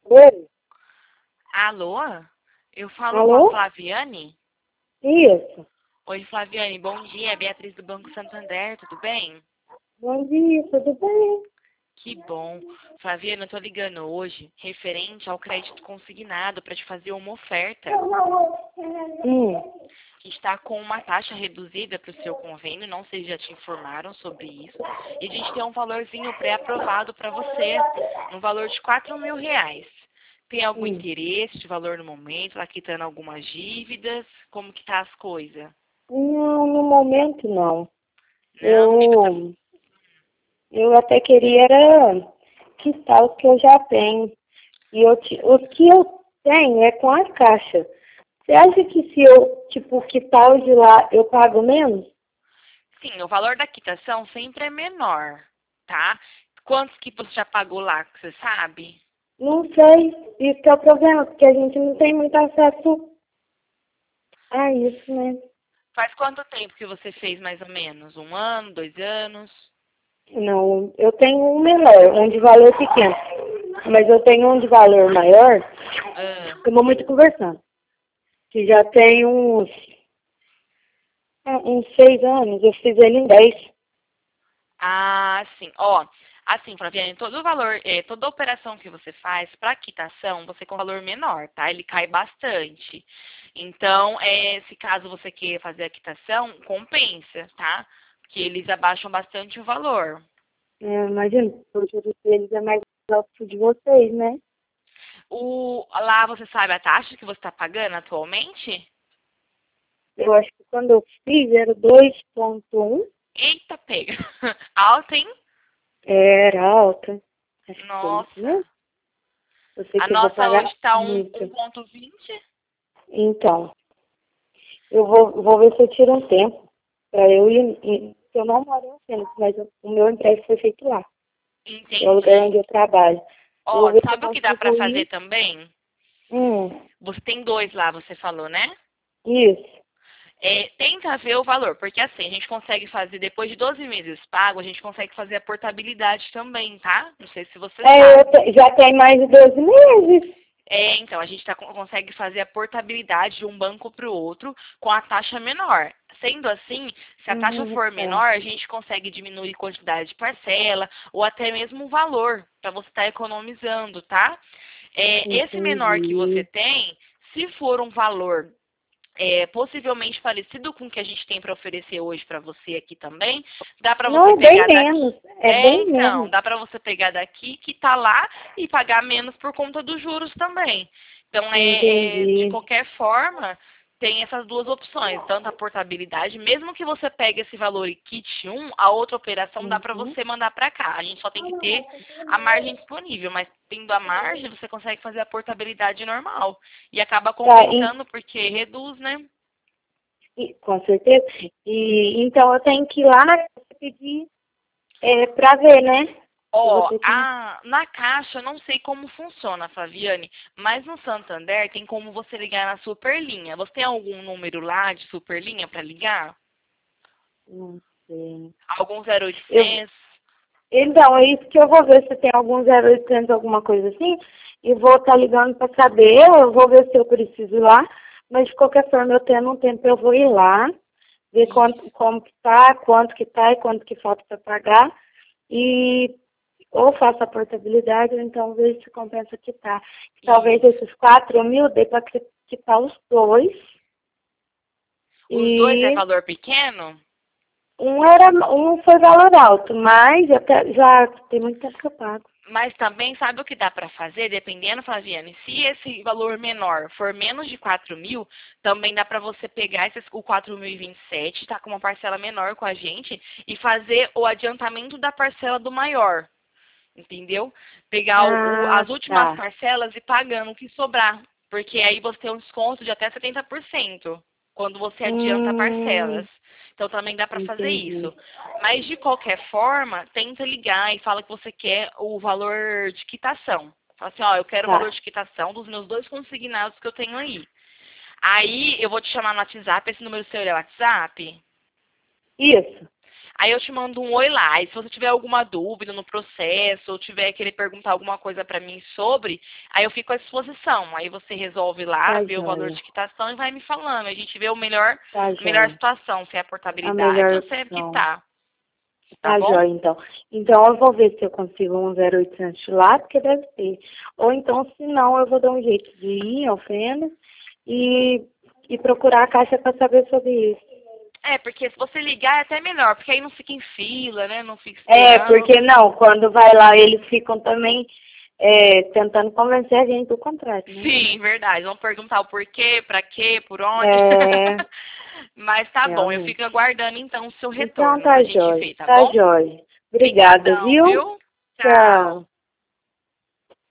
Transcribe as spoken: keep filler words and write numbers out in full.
Oi? Alô? Eu falo com a Alô? Flaviane? Isso. Oi, Flaviane, bom dia. É Beatriz do Banco Santander, tudo bem? Bom dia, tudo bem? Que bom. Flaviane, eu tô ligando hoje referente ao crédito consignado para te fazer uma oferta. Hum. A gente está com uma taxa reduzida para o seu convênio, não sei se já te informaram sobre isso. E a gente tem um valorzinho pré-aprovado para você, no valor de quatro mil reais. Tem algum Hum. interesse de valor no momento? Está quitando algumas dívidas? Como que tá as coisas? Não, no momento não. Não, menina, tá... Eu, eu até queria era quitar os que eu já tenho. E eu, ti- os que eu tenho é com a caixa. Você acha que se eu, tipo, quitar os de lá, eu pago menos? Sim, o valor da quitação sempre é menor, tá? Quantos que você já pagou lá, que você sabe? Não sei. Isso que é o problema, porque a gente não tem muito acesso a isso, né? Faz quanto tempo que você fez, mais ou menos? Um ano, dois anos? Não, eu tenho um menor, um de valor pequeno. Mas eu tenho um de valor maior, Ah, estamos muito conversando. Que já tem uns, ah, uns seis anos, eu fiz ele em dez. ah, sim. Ó, assim, Flaviane, todo o valor, é, toda operação que você faz para quitação, você com valor menor, tá? Ele cai bastante. Então, é, se caso você queira fazer a quitação, compensa, tá? Porque eles abaixam bastante o valor. É, imagina, o juros deles é mais alto que o de vocês, né? O, lá você sabe a taxa que você está pagando atualmente? Eu acho que quando eu fiz era dois ponto um, Eita, pega. Alta, hein? era alta. Acho que foi isso Nossa. mesmo. Eu sei A que eu vou nossa hoje pagar está um muito. ponto vinte. Então, eu vou, vou ver se eu tiro um tempo para eu ir, ir. Eu não moro em Fênix, mas eu- o meu empréstimo foi feito lá. É o lugar Entendi. onde eu trabalho. Eu vou Ó, ver se eu sabe o que dá para consigo fazer ir. também? Hum, Você tem dois lá, você falou, né? isso. É, tenta ver o valor, porque assim, a gente consegue fazer, depois de doze meses pago, a gente consegue fazer a portabilidade também, tá? Não sei se você É, eu sabe. te- já tem mais de doze meses. É, então, a gente tá, consegue fazer a portabilidade de um banco para o outro com a taxa menor. Sendo assim, se a taxa Hum, for tá. menor, a gente consegue diminuir a quantidade de parcela ou até mesmo o valor, para você estar economizando, tá? É, esse menor que você Entendi. tem, se for um valor é, possivelmente parecido com o que a gente tem para oferecer hoje para você aqui também, dá para Não, você é bem pegar daqui. menos. É É, bem então, menos. dá para você pegar daqui que tá lá e pagar menos por conta dos juros também. Então, é, é, de Entendi. qualquer forma, tem essas duas opções, tanto a portabilidade, mesmo que você pegue esse valor e quite um, a outra operação dá para Uhum. você mandar para cá. A gente só tem que ter a margem disponível, mas tendo a margem, você consegue fazer a portabilidade normal. E acaba Tá, e, compensando porque reduz, né? e- com certeza. E então eu tenho que ir lá na casa pedir é, pra ver, né? Se Ó, você tem. a, na caixa, eu não sei como funciona, Flaviane, mas no Santander tem como você ligar na Superlinha. Você tem algum número lá de Superlinha para ligar? Não sei. Algum Eu, zero oitocentos? então, é isso que eu vou ver se tem algum zero oitocentos, alguma coisa assim. E vou estar ligando para saber. Eu vou ver se eu preciso ir lá. Mas de qualquer forma, eu tendo um tempo, eu vou ir lá, ver quanto, Isso. como que tá, quanto que tá e quanto que falta para pagar. E ou faço a portabilidade, ou então vejo se compensa quitar. Talvez Isso. esses quatro mil dê para quitar os dois. Os dois é E valor pequeno? um era um foi valor alto, mas até, já tem muito tempo que eu pago. Mas também sabe o que dá para fazer, dependendo, Flaviane? Se esse valor menor for menos de quatro mil, também dá para você pegar esses, o quatro mil e vinte e sete, tá com uma parcela menor com a gente, e fazer o adiantamento da parcela do maior. Entendeu? Pegar o, o- Ah, as últimas tá. parcelas e pagando o que sobrar. Porque aí você tem um desconto de até setenta por cento quando você adianta Hum, parcelas. Então também dá para fazer entendi. isso. Mas de qualquer forma, tenta ligar e fala que você quer o valor de quitação. Fala assim, ó, eu quero o valor Tá. de quitação dos meus dois consignados que eu tenho aí. Aí eu vou te chamar no WhatsApp, esse número seu é o WhatsApp? Isso. Aí eu te mando um oi lá. E se você tiver alguma dúvida no processo, ou tiver querer perguntar alguma coisa pra mim sobre, aí eu fico à disposição. Aí você resolve lá, Tá vê o valor joia. de quitação e vai me falando. A gente vê o melhor, Tá a melhor joia. situação, se é a A portabilidade melhor ou se é opção. quitar. Tá Tá bom? joia, então. Então eu vou ver se eu consigo um zero oitocentos lá, porque deve ter. Ou então, se não, eu vou dar um jeito de ir ao Fenda e, e procurar a caixa para saber sobre isso. É, porque se você ligar é até melhor, porque aí não fica em fila, né? Não fica É, esperando. porque não, quando vai lá, eles ficam também é, tentando convencer a gente do contrário, né? Sim, verdade. Vão perguntar o porquê, pra quê, por onde. É, Mas tá bom, eu fico realmente. aguardando então o seu Então retorno tá pra gente jóia, ver, tá tá bom? jóia. Obrigada, Obrigadão, viu? viu? Tchau. Tchau.